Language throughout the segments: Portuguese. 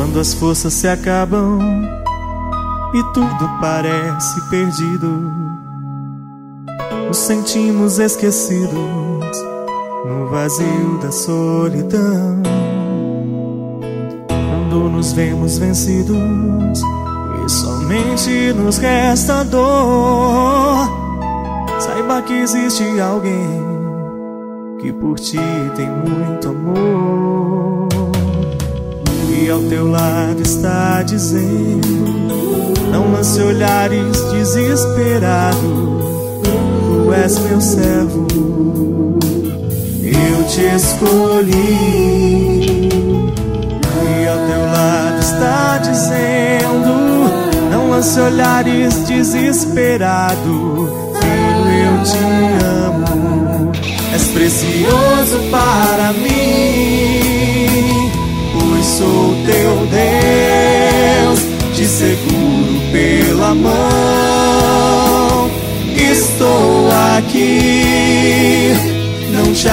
Quando as forças se acabam e tudo parece perdido, nos sentimos esquecidos no vazio da solidão. Quando nos vemos vencidos e somente nos resta dor, saiba que existe alguém que por ti tem muito amor, e ao teu lado está dizendo: não lance olhares desesperados, tu és meu servo, eu te escolhi. E ao teu lado está dizendo: não lance olhares desesperados, filho, eu te amo, és precioso para mim, pois sou teu Deus, te seguro pela mão, estou aqui, não te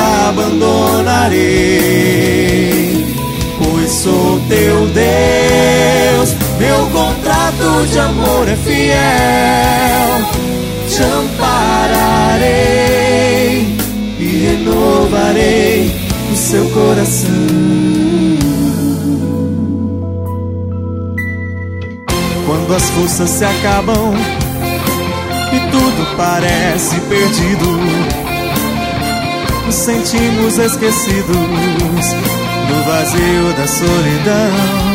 abandonarei, pois sou teu Deus, meu contrato de amor é fiel, te ampararei e renovarei o seu coração. Quando as forças se acabam e tudo parece perdido, nos sentimos esquecidos no vazio da solidão.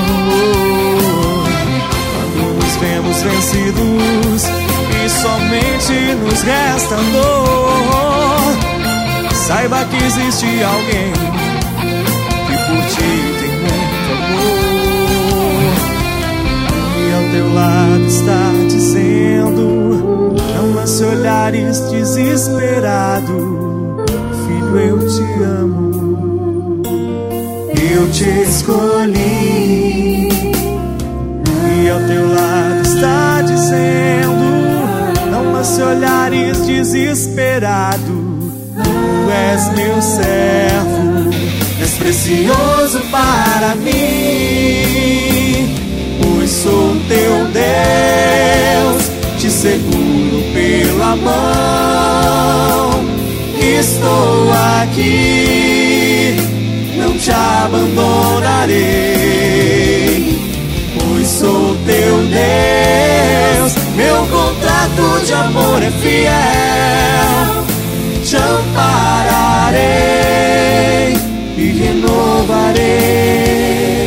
Quando nos vemos vencidos e somente nos resta dor, saiba que existe alguém que por ti tem muito amor, e ao teu lado está dizendo: não lance olhares desesperados, filho, eu te amo, eu te escolhi. E ao teu lado está dizendo: não lance olhares desesperados, tu és meu servo, és precioso para mim, pois sou teu Deus, te seguro pela mão, estou aqui, não te abandonarei, pois sou teu Deus, meu contrato de amor é fiel, te ampararei e renovarei.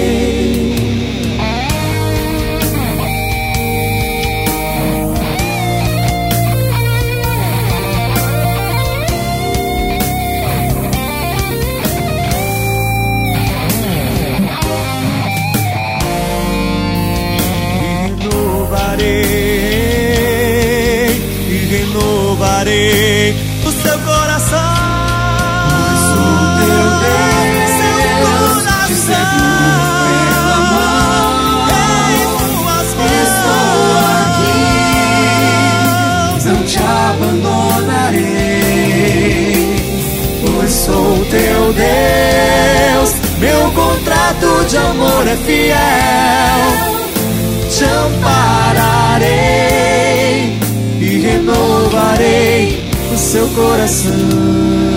Renovarei o seu coração. Pois sou teu Deus, seu coração, te seguro pela mão, em tuas mãos, estou aqui, não te abandonarei, pois sou teu Deus, meu contrato de amor é fiel, te ampararei e renovarei o seu coração.